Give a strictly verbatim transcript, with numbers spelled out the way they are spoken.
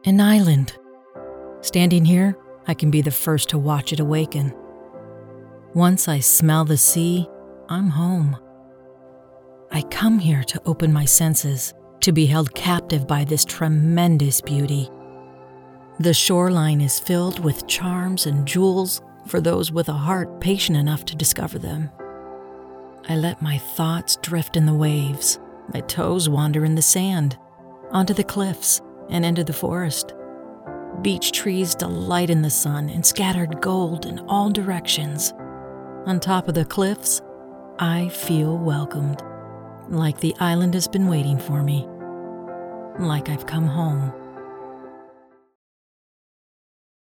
An island. Standing here, I can be the first to watch it awaken. Once I smell the sea, I'm home. I come here to open my senses, to be held captive by this tremendous beauty. The shoreline is filled with charms and jewels for those with a heart patient enough to discover them. I let my thoughts drift in the waves, my toes wander in the sand, onto the cliffs and into the forest. Beech trees delight in the sun and scattered gold in all directions. On top of the cliffs, I feel welcomed, like the island has been waiting for me, like I've come home.